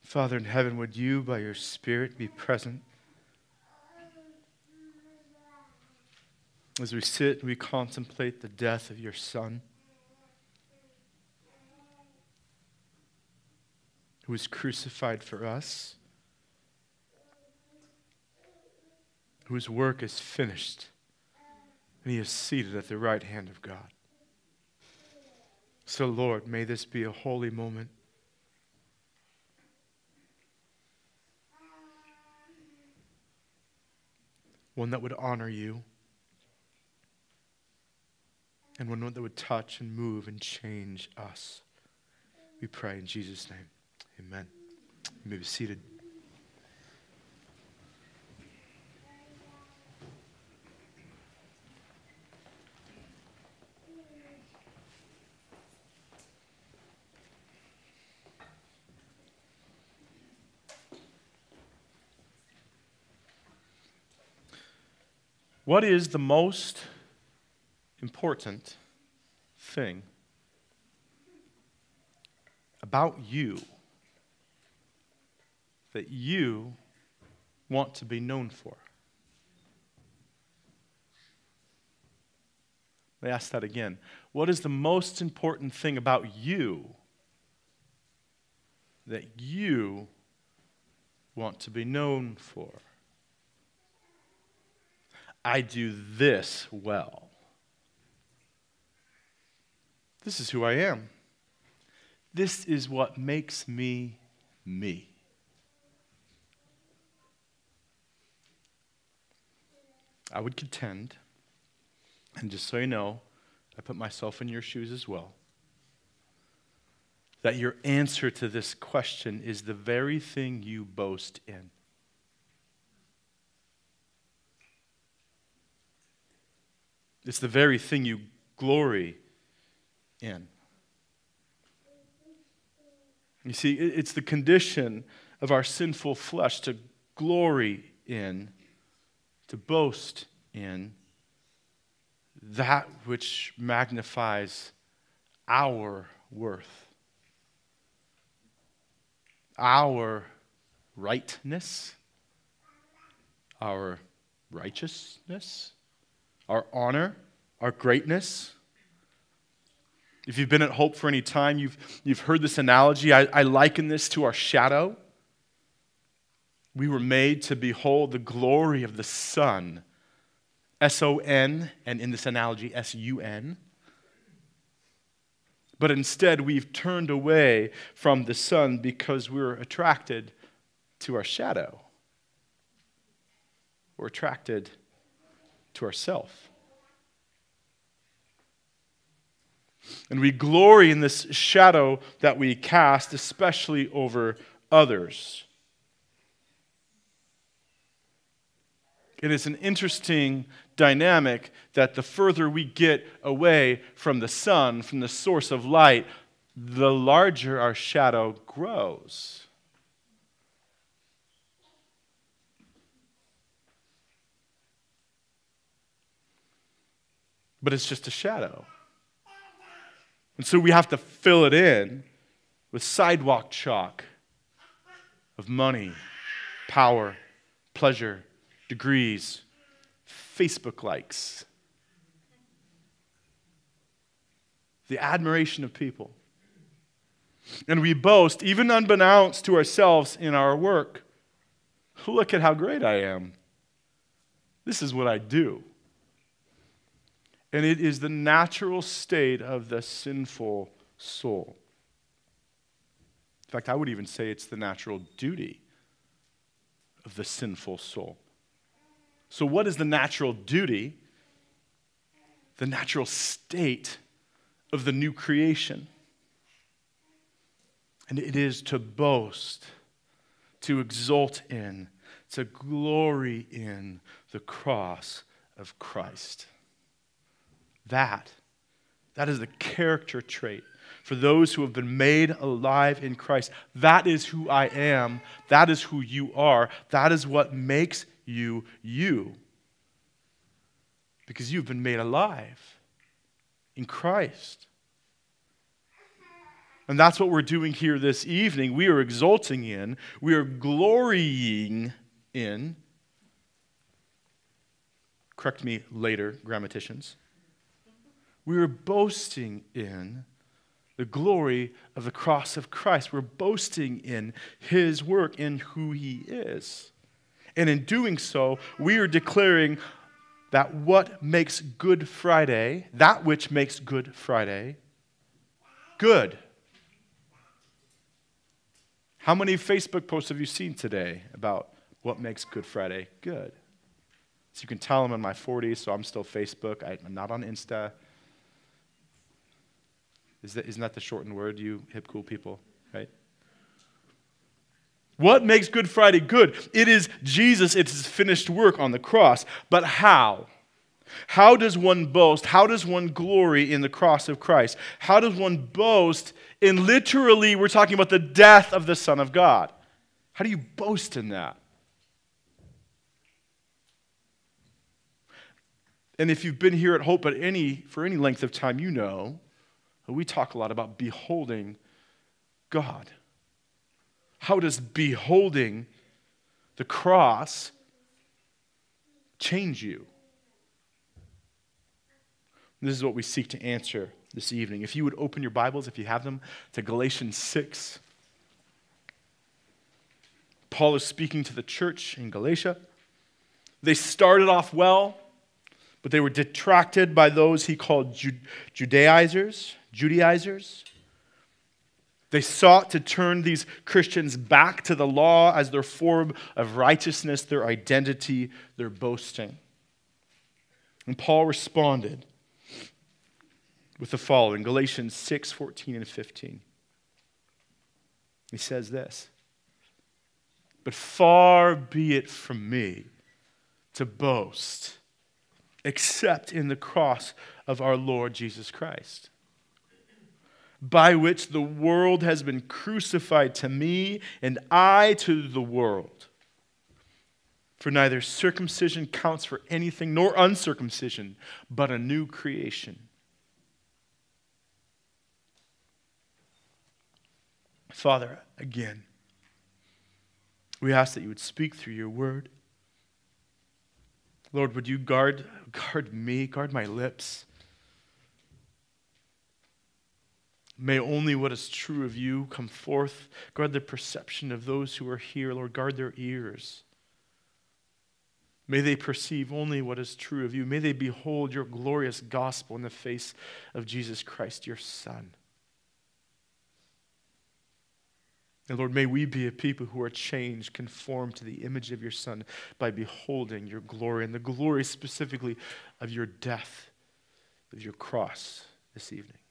Father in heaven, would you, by your Spirit, be present as we sit and we contemplate the death of your Son, who was crucified for us, whose work is finished, and he is seated at the right hand of God. So, Lord, may this be a holy moment. One that would honor you, and one that would touch and move and change us. We pray in Jesus' name. Amen. You may be seated. What is the most important thing about you that you want to be known for? Let me ask that again. What is the most important thing about you that you want to be known for? I do this well. This is who I am. This is what makes me me. I would contend, and just so you know, I put myself in your shoes as well, that your answer to this question is the very thing you boast in. It's the very thing you glory in. You see, it's the condition of our sinful flesh to glory in, to boast in that which magnifies our worth, our rightness, our righteousness, our honor, our greatness. If you've been at Hope for any time, you've heard this analogy. I liken this to our shadow. We were made to behold the glory of the sun, S-O-N, and in this analogy, S-U-N. But instead, we've turned away from the sun because we're attracted to our shadow. We're attracted to ourself. And we glory in this shadow that we cast, especially over others. It is an interesting dynamic that the further we get away from the sun, from the source of light, the larger our shadow grows. But it's just a shadow. And so we have to fill it in with sidewalk chalk of money, power, pleasure, degrees, Facebook likes, the admiration of people. And we boast, even unbeknownst to ourselves in our work, look at how great I am. This is what I do. And it is the natural state of the sinful soul. In fact, I would even say it's the natural duty of the sinful soul. So what is the natural duty, the natural state of the new creation? And it is to boast, to exult in, to glory in the cross of Christ. That is the character trait for those who have been made alive in Christ. That is who I am. That is who you are. That is what makes you you. Because you've been made alive in Christ. And that's what we're doing here this evening. We are exulting in, we are glorying in, correct me later, grammaticians. We are boasting in the glory of the cross of Christ. We're boasting in his work, in who he is. And in doing so, we are declaring that what makes Good Friday, that which makes Good Friday, good. How many Facebook posts have you seen today about what makes Good Friday good? So you can tell I'm in my 40s, so I'm still Facebook. I'm not on Insta. Isn't that the shortened word, you hip cool people, right? What makes Good Friday good? It is Jesus, it's his finished work on the cross. But how? How does one boast? How does one glory in the cross of Christ? How does one boast in literally, we're talking about the death of the Son of God? How do you boast in that? And if you've been here at Hope for any length of time, you know we talk a lot about beholding God. How does beholding the cross change you? This is what we seek to answer this evening. If you would open your Bibles, if you have them, to Galatians 6. Paul is speaking to the church in Galatia. They started off well, but they were detracted by those he called Judaizers. They sought to turn these Christians back to the law as their form of righteousness, their identity, their boasting. And Paul responded with the following, Galatians 6, 14 and 15. He says this, "But far be it from me to boast, except in the cross of our Lord Jesus Christ, by which the world has been crucified to me, and I to the world. For neither circumcision counts for anything, nor uncircumcision, but a new creation." Father, again, we ask that you would speak through your word. Lord, would you guard me, guard my lips? May only what is true of you come forth. Guard the perception of those who are here. Lord, guard their ears. May they perceive only what is true of you. May they behold your glorious gospel in the face of Jesus Christ, your Son. And Lord, may we be a people who are changed, conformed to the image of your Son by beholding your glory, and the glory specifically of your death, of your cross this evening.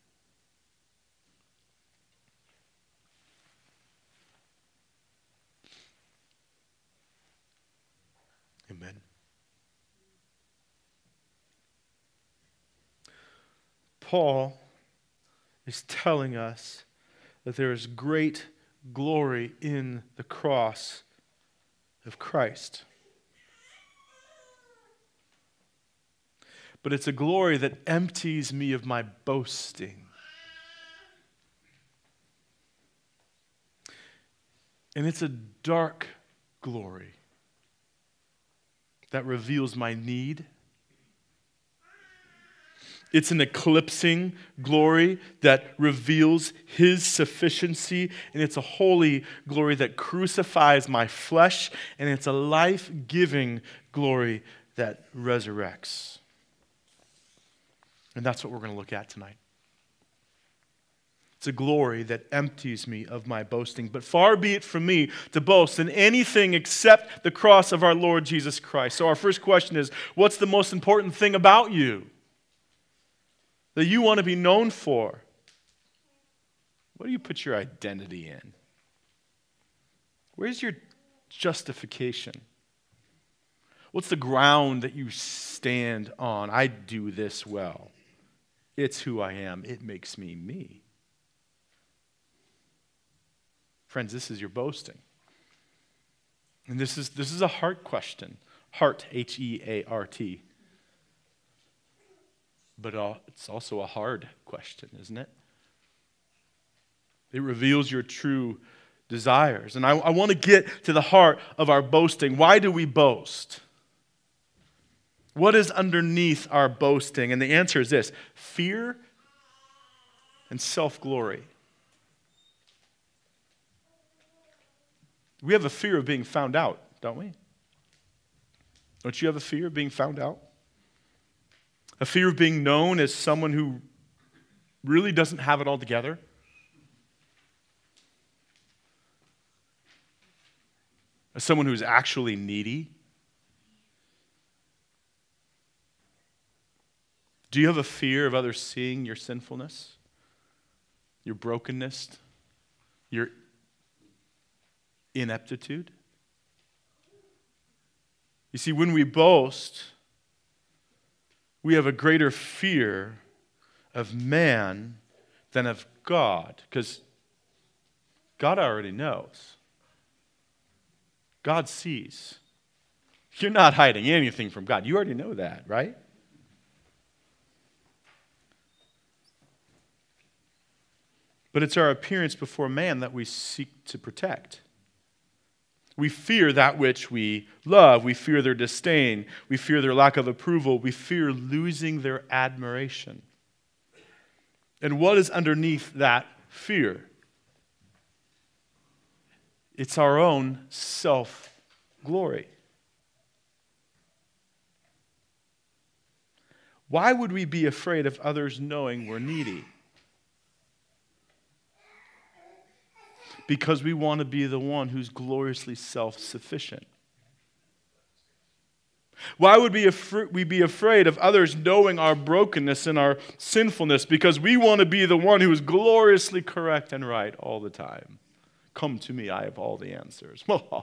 Amen. Paul is telling us that there is great glory in the cross of Christ. But it's a glory that empties me of my boasting. And it's a dark glory that reveals my need. It's an eclipsing glory that reveals his sufficiency, and it's a holy glory that crucifies my flesh, and it's a life-giving glory that resurrects. And that's what we're going to look at tonight. It's a glory that empties me of my boasting. But far be it from me to boast in anything except the cross of our Lord Jesus Christ. So our first question is, what's the most important thing about you that you want to be known for? What do you put your identity in? Where's your justification? What's the ground that you stand on? I do this well. It's who I am. It makes me me. Friends, this is your boasting. And this is a heart question. Heart, H-E-A-R-T. But it's also a hard question, isn't it? It reveals your true desires. And I want to get to the heart of our boasting. Why do we boast? What is underneath our boasting? And the answer is this: fear and self-glory. We have a fear of being found out, don't we? Don't you have a fear of being found out? A fear of being known as someone who really doesn't have it all together? As someone who's actually needy? Do you have a fear of others seeing your sinfulness, your brokenness, your ineptitude? You see, when we boast, we have a greater fear of man than of God, because God already knows. God sees. You're not hiding anything from God. You already know that, right? But it's our appearance before man that we seek to protect. We fear that which we love. We fear their disdain. We fear their lack of approval. We fear losing their admiration. And what is underneath that fear? It's our own self-glory. Why would we be afraid of others knowing we're needy? Because we want to be the one who's gloriously self-sufficient. Why would we be afraid of others knowing our brokenness and our sinfulness? Because we want to be the one who is gloriously correct and right all the time. Come to me, I have all the answers.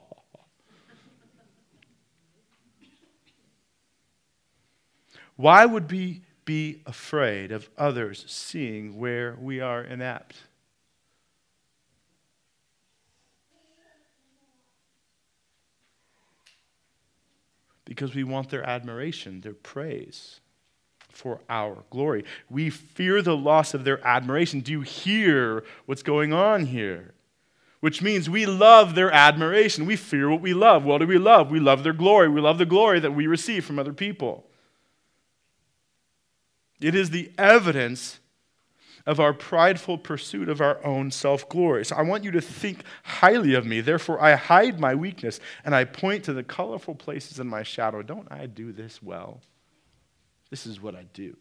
Why would we be afraid of others seeing where we are inept? Because we want their admiration, their praise for our glory. We fear the loss of their admiration. Do you hear what's going on here? Which means we love their admiration. We fear what we love. What do we love? We love their glory. We love the glory that we receive from other people. It is the evidence of our prideful pursuit of our own self-glory. So I want you to think highly of me. Therefore, I hide my weakness, and I point to the colorful places in my shadow. Don't I do this well? This is what I do.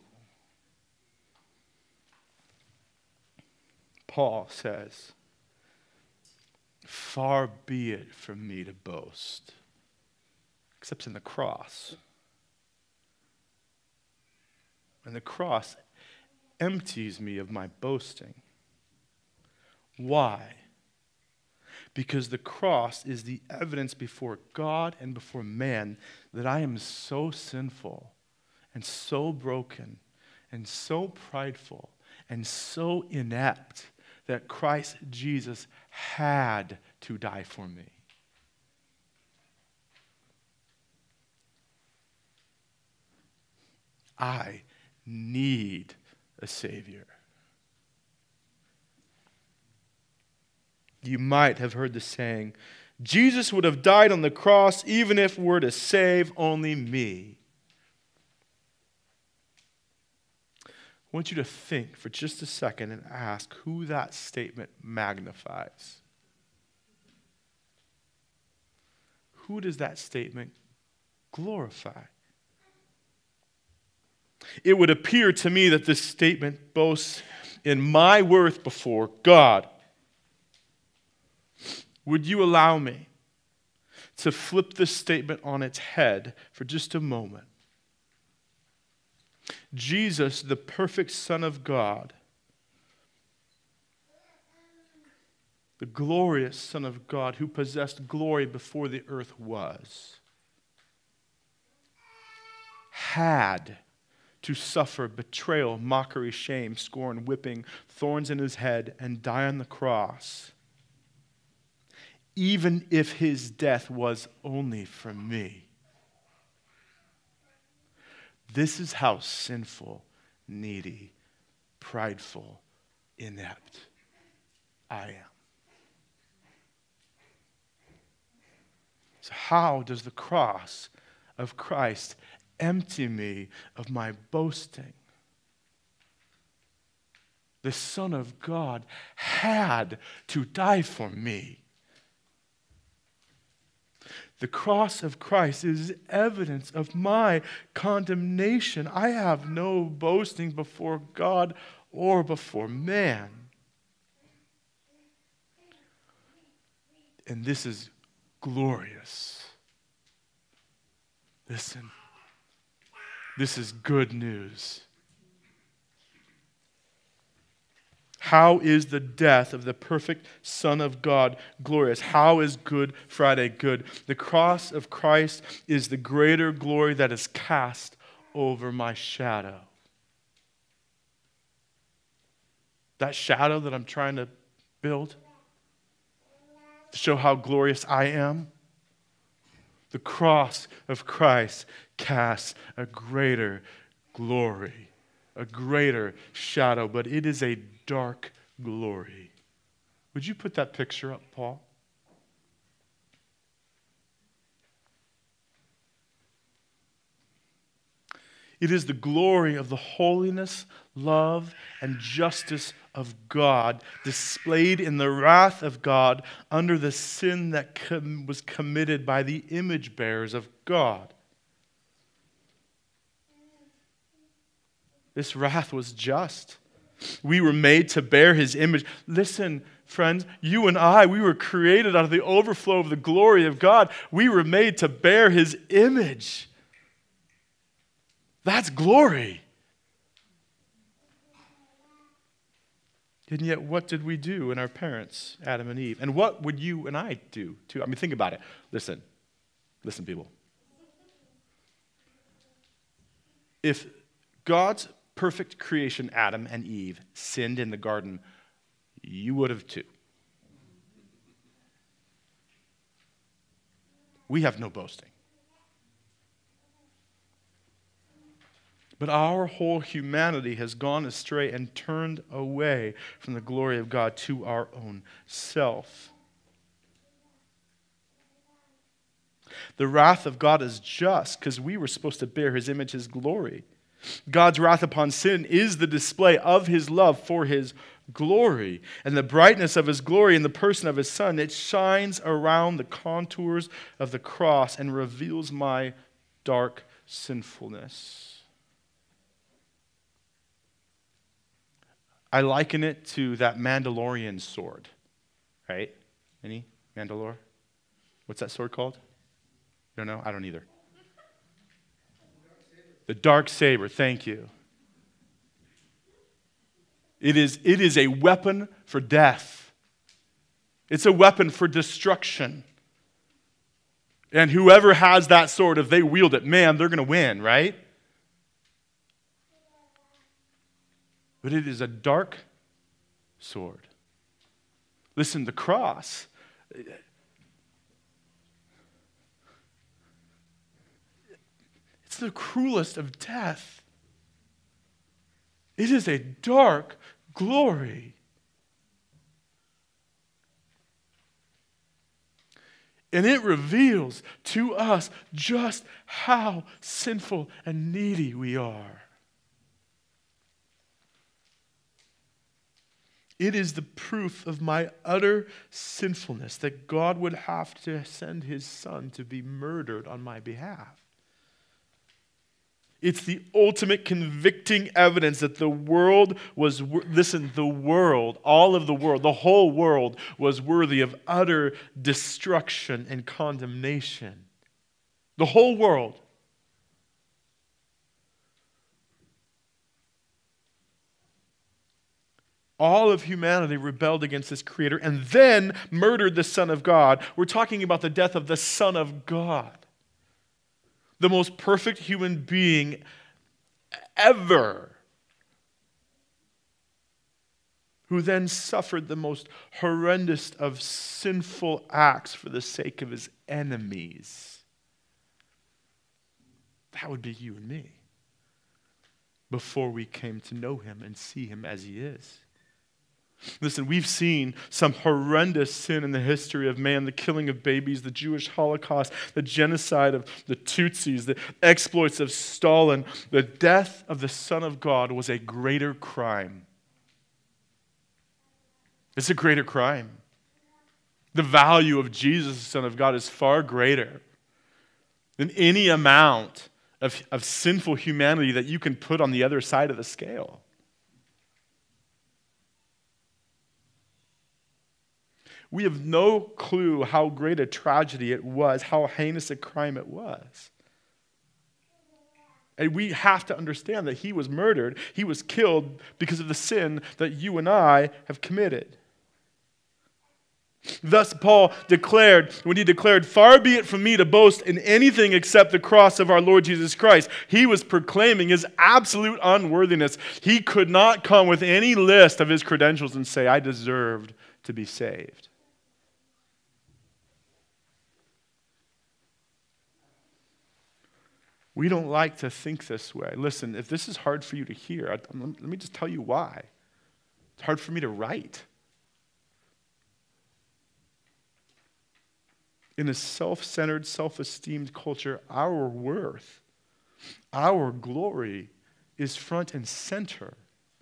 Paul says, far be it from me to boast, except in the cross. And the cross empties me of my boasting. Why? Because the cross is the evidence before God and before man that I am so sinful and so broken and so prideful and so inept that Christ Jesus had to die for me. I need a Savior. You might have heard the saying, Jesus would have died on the cross even if it were to save only me. I want you to think for just a second and ask who that statement magnifies. Who does that statement glorify? It would appear to me that this statement boasts in my worth before God. Would you allow me to flip this statement on its head for just a moment? Jesus, the perfect Son of God, the glorious Son of God who possessed glory before the earth was, had to suffer betrayal, mockery, shame, scorn, whipping, thorns in his head, and die on the cross, even if his death was only for me. This is how sinful, needy, prideful, inept I am. So how does the cross of Christ empty me of my boasting? The Son of God had to die for me. The cross of Christ is evidence of my condemnation. I have no boasting before God or before man. And this is glorious. Listen, this is good news. How is the death of the perfect Son of God glorious? How is Good Friday good? The cross of Christ is the greater glory that is cast over my shadow. That shadow that I'm trying to build to show how glorious I am. The cross of Christ casts a greater glory, a greater shadow, but it is a dark glory. Would you put that picture up, Paul? It is the glory of the holiness, love, and justice of God displayed in the wrath of God under the sin that was committed by the image bearers of God. This wrath was just. We were made to bear his image. Listen, friends, you and I, we were created out of the overflow of the glory of God. We were made to bear his image. That's glory. And yet, what did we do in our parents, Adam and Eve? And what would you and I do too? I mean, think about it. Listen, people. If God's perfect creation, Adam and Eve, sinned in the garden, you would have too. We have no boasting. But our whole humanity has gone astray and turned away from the glory of God to our own self. The wrath of God is just because we were supposed to bear his image, his glory. God's wrath upon sin is the display of his love for his glory. And the brightness of his glory in the person of his Son, it shines around the contours of the cross and reveals my dark sinfulness. I liken it to that Mandalorian sword, right? Any? Mandalore? What's that sword called? You don't know? I don't either. The dark saber, thank you. It is a weapon for death. It's a weapon for destruction. And whoever has that sword, if they wield it, man, they're going to win, right? But it is a dark sword. Listen, the cross. It's the cruelest of death. It is a dark glory. And it reveals to us just how sinful and needy we are. It is the proof of my utter sinfulness that God would have to send his Son to be murdered on my behalf. It's the ultimate convicting evidence that the world was, the world, all of the world, the whole world was worthy of utter destruction and condemnation. The whole world. All of humanity rebelled against this Creator and then murdered the Son of God. We're talking about the death of the Son of God. The most perfect human being ever, who then suffered the most horrendous of sinful acts for the sake of his enemies. That would be you and me before we came to know him and see him as he is. Listen, we've seen some horrendous sin in the history of man, the killing of babies, the Jewish Holocaust, the genocide of the Tutsis, the exploits of Stalin. The death of the Son of God was a greater crime. It's a greater crime. The value of Jesus, the Son of God, is far greater than any amount of sinful humanity that you can put on the other side of the scale. We have no clue how great a tragedy it was, how heinous a crime it was. And we have to understand that he was murdered, he was killed because of the sin that you and I have committed. Thus Paul declared, when he declared, "Far be it from me to boast in anything except the cross of our Lord Jesus Christ," he was proclaiming his absolute unworthiness. He could not come with any list of his credentials and say, "I deserved to be saved." We don't like to think this way. Listen, if this is hard for you to hear, let me just tell you why. It's hard for me to write. In a self-centered, self-esteemed culture, our worth, our glory is front and center.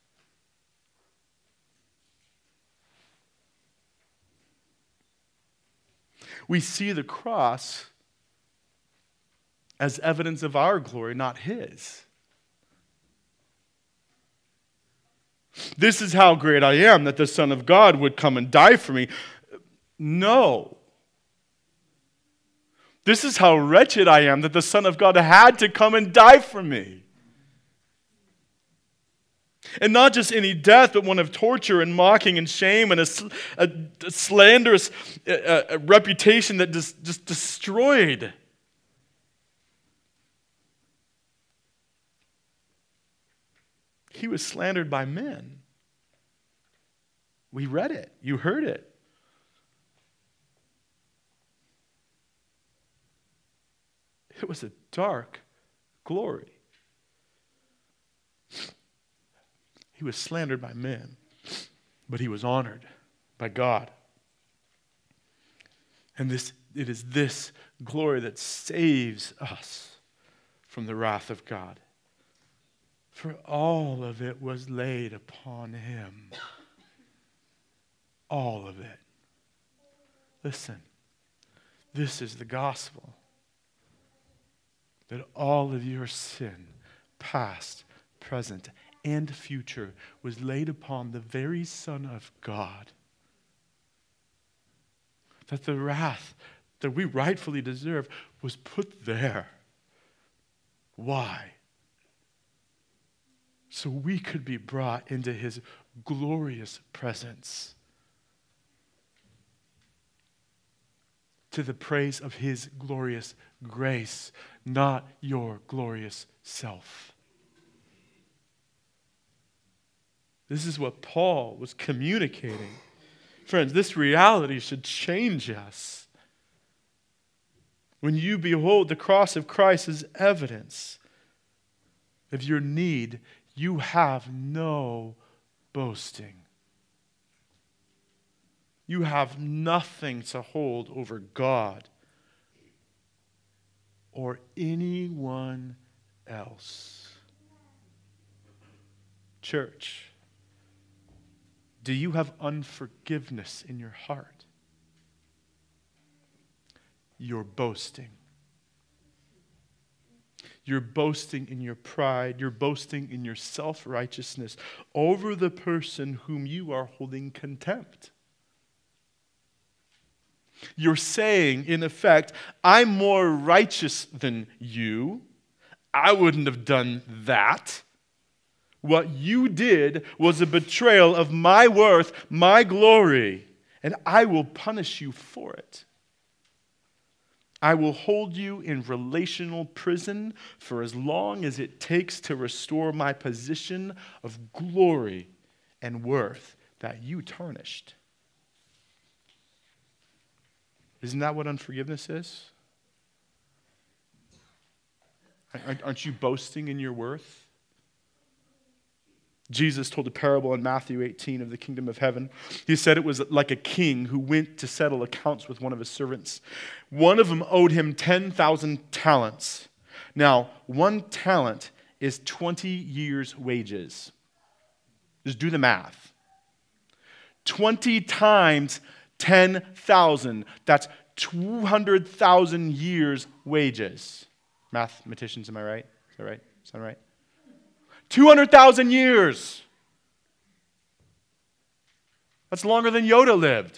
We see the cross as evidence of our glory, not his. This is how great I am, that the Son of God would come and die for me. No. This is how wretched I am, that the Son of God had to come and die for me. And not just any death, but one of torture and mocking and shame and a slanderous reputation that just destroyed. He was slandered by men. We read it. You heard it. It was a dark glory. He was slandered by men, but he was honored by God. And it is this glory that saves us from the wrath of God. For all of it was laid upon him. All of it. Listen, this is the gospel. That all of your sin, past, present, and future, was laid upon the very Son of God. That the wrath that we rightfully deserve was put there. Why? So we could be brought into his glorious presence. To the praise of his glorious grace, not your glorious self. This is what Paul was communicating. Friends, this reality should change us. When you behold the cross of Christ as evidence of your need, you have no boasting. You have nothing to hold over God or anyone else. Church, do you have unforgiveness in your heart? You're boasting. You're boasting in your pride. You're boasting in your self-righteousness over the person whom you are holding contempt. You're saying, in effect, I'm more righteous than you. I wouldn't have done that. What you did was a betrayal of my worth, my glory, and I will punish you for it. I will hold you in relational prison for as long as it takes to restore my position of glory and worth that you tarnished. Isn't that what unforgiveness is? Aren't you boasting in your worth? Jesus told a parable in Matthew 18 of the kingdom of heaven. He said it was like a king who went to settle accounts with one of his servants. One of them owed him 10,000 talents. Now, 1 talent is 20 years' wages. Just do the math. 20 times 10,000. That's 200,000 years' wages. Mathematicians, am I right? Is that right? Sound right? 200,000 years. That's longer than Yoda lived.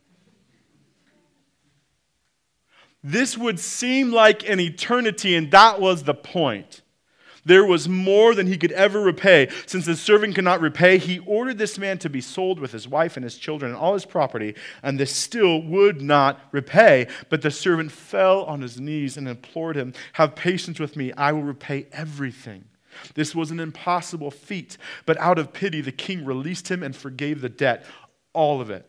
This would seem like an eternity, and that was the point. There was more than he could ever repay. Since the servant could not repay, he ordered this man to be sold with his wife and his children and all his property, and this still would not repay. But the servant fell on his knees and implored him, "Have patience with me, I will repay everything." This was an impossible feat, but out of pity, the king released him and forgave the debt, all of it.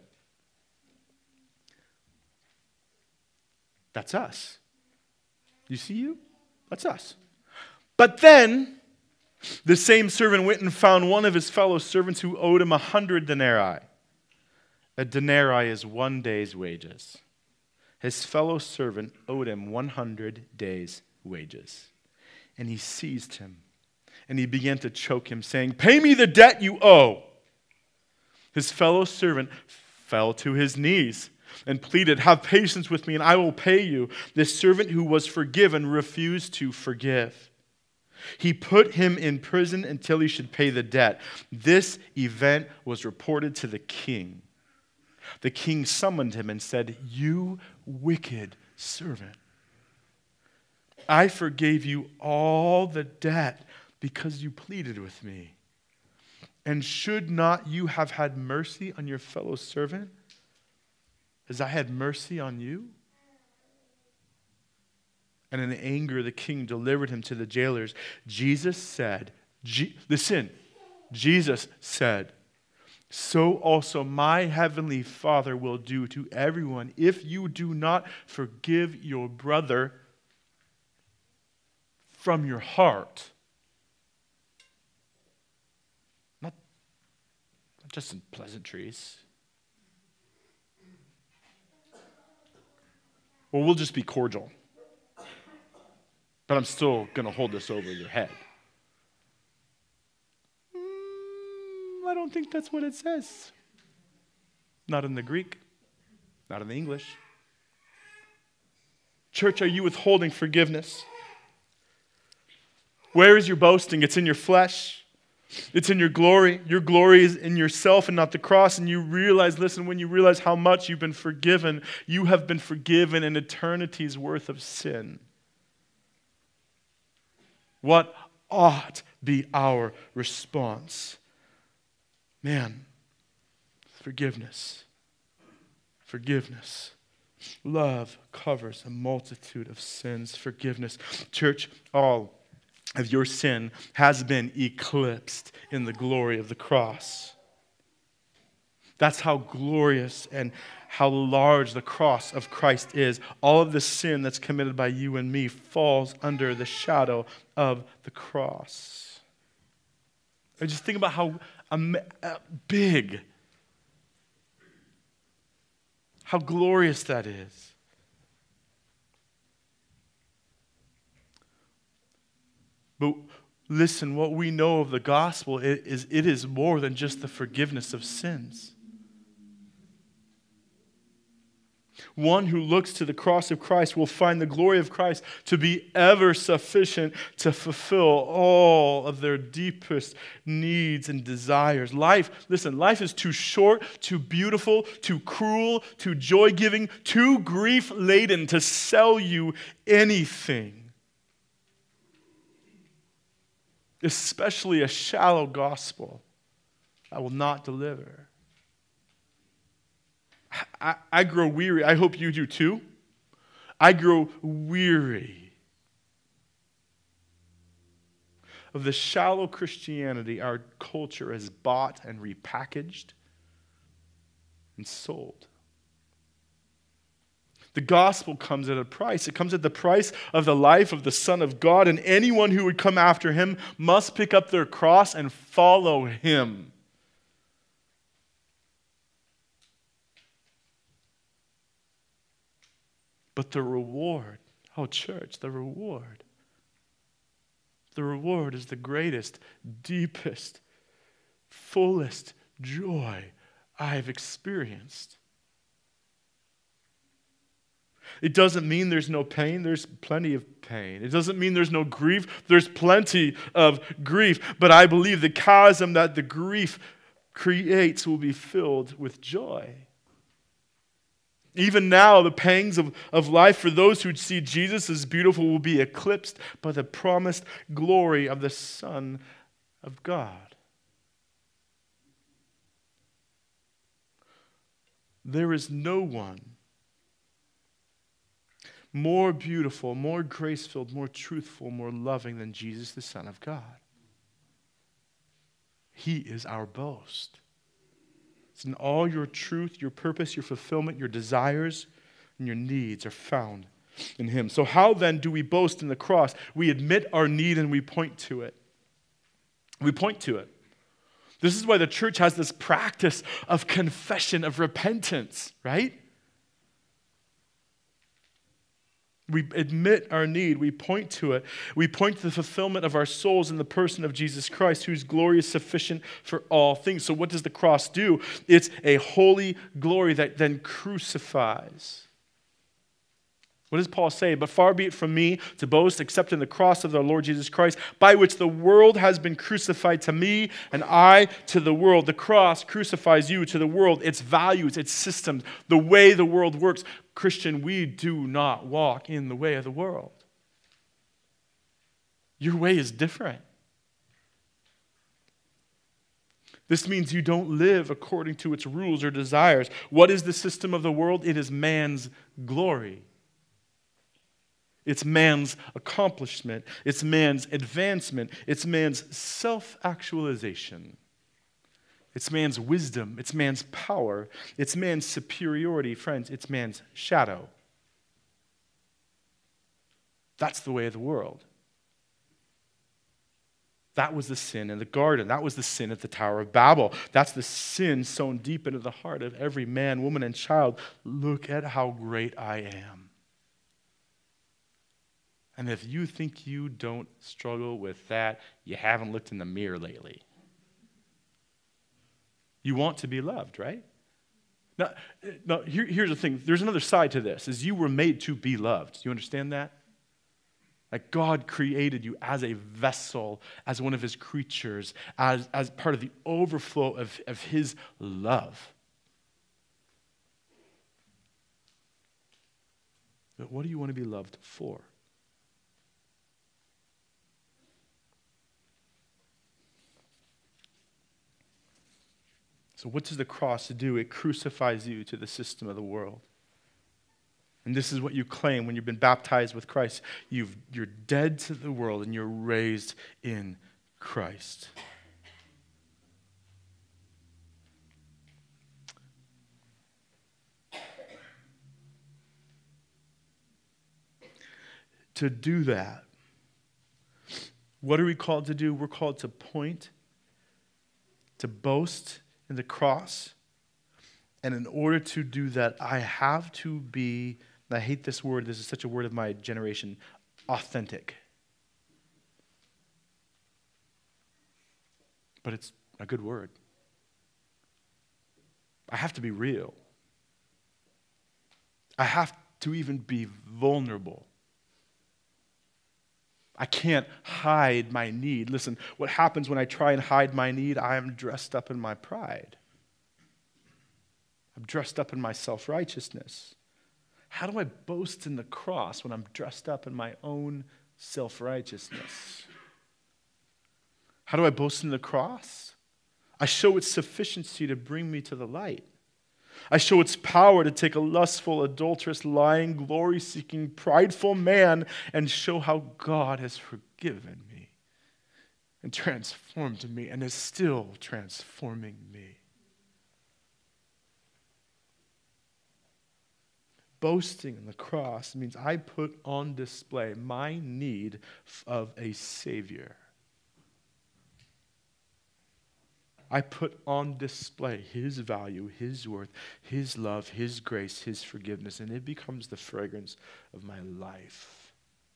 That's us. You see you? That's us. But then, the same servant went and found one of his fellow servants who owed him 100 denarii. A denarii is 1 day's wages. His fellow servant owed him 100 days' wages. And he seized him. And he began to choke him, saying, "Pay me the debt you owe." His fellow servant fell to his knees and pleaded, "Have patience with me, and I will pay you." The servant who was forgiven refused to forgive. He put him in prison until he should pay the debt. This event was reported to the king. The king summoned him and said, "You wicked servant, I forgave you all the debt because you pleaded with me. And should not you have had mercy on your fellow servant as I had mercy on you?" And in anger, the king delivered him to the jailers. Jesus said, Jesus said, "So also my heavenly Father will do to everyone if you do not forgive your brother from your heart." Not just in pleasantries. Well, we'll just be cordial. But I'm still going to hold this over your head. I don't think that's what it says. Not in the Greek. Not in the English. Church, are you withholding forgiveness? Where is your boasting? It's in your flesh. It's in your glory. Your glory is in yourself and not the cross. And you realize, listen, when you realize how much you've been forgiven, you have been forgiven an eternity's worth of sin. What ought be our response? Man, forgiveness. Forgiveness. Love covers a multitude of sins. Forgiveness. Church, all of your sin has been eclipsed in the glory of the cross. That's how glorious and how large the cross of Christ is. All of the sin that's committed by you and me falls under the shadow of the cross. I just think about how big, how glorious that is. But listen, what we know of the gospel is it is more than just the forgiveness of sins. One who looks to the cross of Christ will find the glory of Christ to be ever sufficient to fulfill all of their deepest needs and desires. Life is too short, too beautiful, too cruel, too joy-giving, too grief-laden to sell you anything. Especially a shallow gospel that will not deliver. I grow weary. I hope you do too. I grow weary of the shallow Christianity our culture has bought and repackaged and sold. The gospel comes at a price. It comes at the price of the life of the Son of God, and anyone who would come after him must pick up their cross and follow him. But the reward, oh church, the reward is the greatest, deepest, fullest joy I've experienced. It doesn't mean there's no pain. There's plenty of pain. It doesn't mean there's no grief. There's plenty of grief. But I believe the chasm that the grief creates will be filled with joy. Even now, the pangs of life for those who see Jesus as beautiful will be eclipsed by the promised glory of the Son of God. There is no one more beautiful, more grace-filled, more truthful, more loving than Jesus, the Son of God. He is our boast. It's in all your truth, your purpose, your fulfillment, your desires, and your needs are found in him. So how then do we boast in the cross? We admit our need and we point to it. We point to it. This is why the church has this practice of confession, of repentance, right? We admit our need. We point to it. We point to the fulfillment of our souls in the person of Jesus Christ, whose glory is sufficient for all things. So what does the cross do? It's a holy glory that then crucifies. What does Paul say? But far be it from me to boast except in the cross of our Lord Jesus Christ, by which the world has been crucified to me and I to the world. The cross crucifies you to the world, its values, its systems, the way the world works. Christian, we do not walk in the way of the world. Your way is different. This means you don't live according to its rules or desires. What is the system of the world? It is man's glory. It's man's accomplishment. It's man's advancement. It's man's self-actualization. It's man's wisdom. It's man's power. It's man's superiority. Friends, it's man's shadow. That's the way of the world. That was the sin in the garden. That was the sin at the Tower of Babel. That's the sin sown deep into the heart of every man, woman, and child. Look at how great I am. And if you think you don't struggle with that, you haven't looked in the mirror lately. You want to be loved, right? Now here's the thing. There's another side to this, is you were made to be loved. Do you understand that? Like God created you as a vessel, as one of his creatures, as part of the overflow of his love. But what do you want to be loved for? So what does the cross do? It crucifies you to the system of the world. And this is what you claim when you've been baptized with Christ. You're dead to the world and you're raised in Christ. To do that, what are we called to do? We're called to point, to boast in the cross. And in order to do that, I have to be, and I hate this word, this is such a word of my generation, authentic. But it's a good word. I have to be real. I have to even be vulnerable. I can't hide my need. Listen, what happens when I try and hide my need? I am dressed up in my pride. I'm dressed up in my self-righteousness. How do I boast in the cross when I'm dressed up in my own self-righteousness? How do I boast in the cross? I show its sufficiency to bring me to the light. I show its power to take a lustful, adulterous, lying, glory-seeking, prideful man and show how God has forgiven me and transformed me and is still transforming me. Boasting in the cross means I put on display my need of a Savior. I put on display His value, His worth, His love, His grace, His forgiveness, and it becomes the fragrance of my life.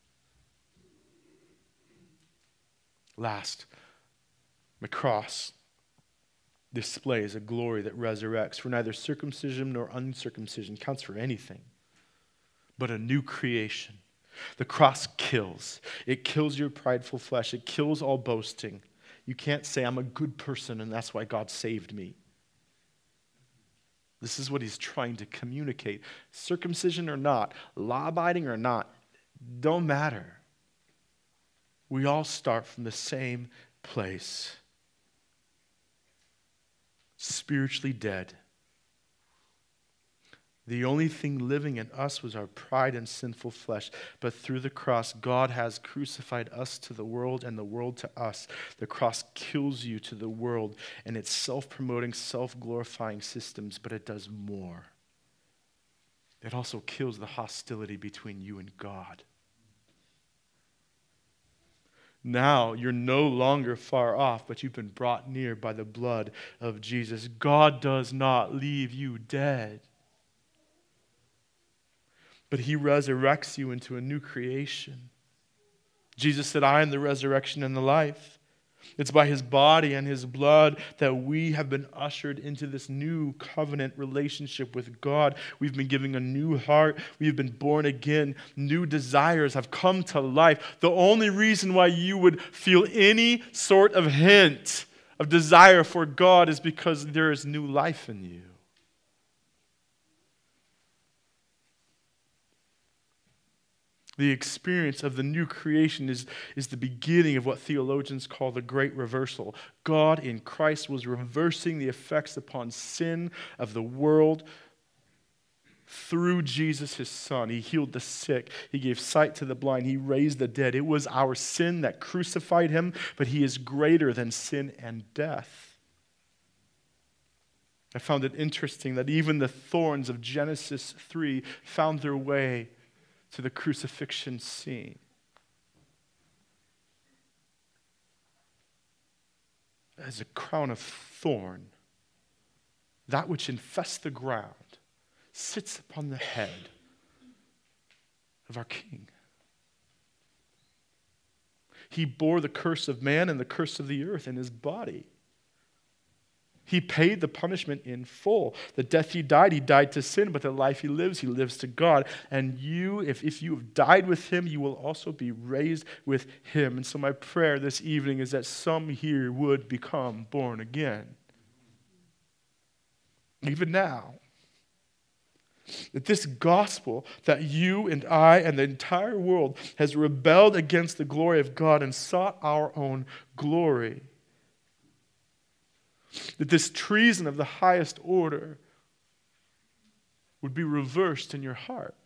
Last, my cross displays a glory that resurrects, for neither circumcision nor uncircumcision counts for anything, but a new creation. The cross kills. It kills your prideful flesh. It kills all boasting. You can't say, I'm a good person and that's why God saved me. This is what he's trying to communicate. Circumcision or not, law-abiding or not, don't matter. We all start from the same place. Spiritually dead. The only thing living in us was our pride and sinful flesh. But through the cross, God has crucified us to the world and the world to us. The cross kills you to the world and its self-promoting, self-glorifying systems, but it does more. It also kills the hostility between you and God. Now you're no longer far off, but you've been brought near by the blood of Jesus. God does not leave you dead, but He resurrects you into a new creation. Jesus said, I am the resurrection and the life. It's by His body and His blood that we have been ushered into this new covenant relationship with God. We've been given a new heart. We've been born again. New desires have come to life. The only reason why you would feel any sort of hint of desire for God is because there is new life in you. The experience of the new creation is the beginning of what theologians call the great reversal. God in Christ was reversing the effects upon sin of the world through Jesus, His Son. He healed the sick. He gave sight to the blind. He raised the dead. It was our sin that crucified Him, but He is greater than sin and death. I found it interesting that even the thorns of Genesis 3 found their way to the crucifixion scene. As a crown of thorn, that which infests the ground sits upon the head of our King. He bore the curse of man and the curse of the earth in His body. He paid the punishment in full. The death He died to sin, but the life He lives to God. And you, if you have died with Him, you will also be raised with Him. And so my prayer this evening is that some here would become born again. Even now. That this gospel that you and I and the entire world has rebelled against the glory of God and sought our own glory. That this treason of the highest order would be reversed in your heart.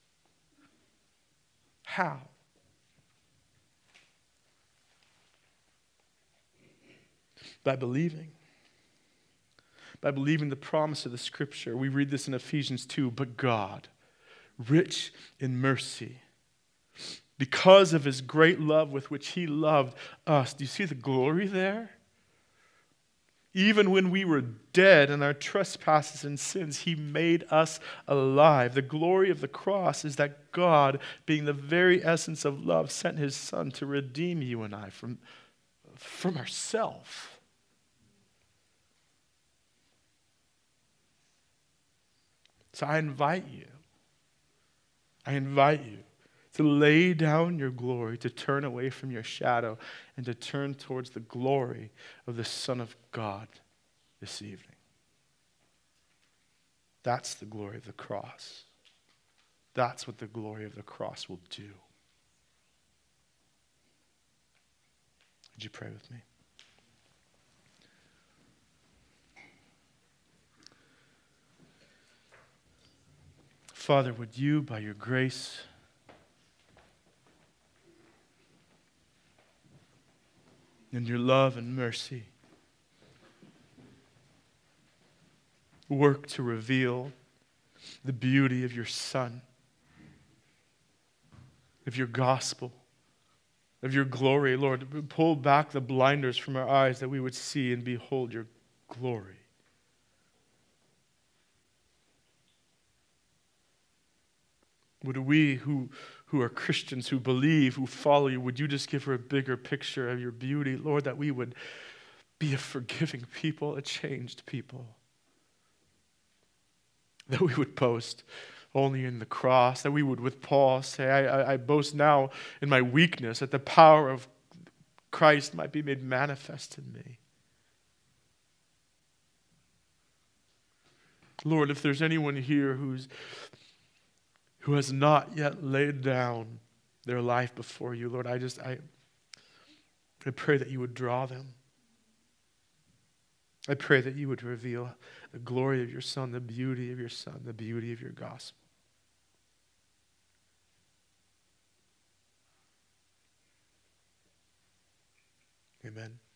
How? By believing. By believing the promise of the Scripture. We read this in Ephesians 2. But God, rich in mercy, because of His great love with which He loved us. Do you see the glory there? Even when we were dead in our trespasses and sins, He made us alive. The glory of the cross is that God, being the very essence of love, sent His Son to redeem you and I from ourselves. So I invite you to lay down your glory, to turn away from your shadow, and to turn towards the glory of the Son of God this evening. That's the glory of the cross. That's what the glory of the cross will do. Would you pray with me? Father, would you, by your grace, and your love and mercy, work to reveal the beauty of your Son, of your gospel, of your glory, Lord. Pull back the blinders from our eyes that we would see and behold your glory. Would we who are Christians, who believe, who follow you, would you just give her a bigger picture of your beauty, Lord, that we would be a forgiving people, a changed people. That we would boast only in the cross, that we would, with Paul, say, I boast now in my weakness, that the power of Christ might be made manifest in me. Lord, if there's anyone here who has not yet laid down their life before you, Lord, I pray that you would draw them. I pray that you would reveal the glory of your Son, the beauty of your Son, the beauty of your gospel. Amen.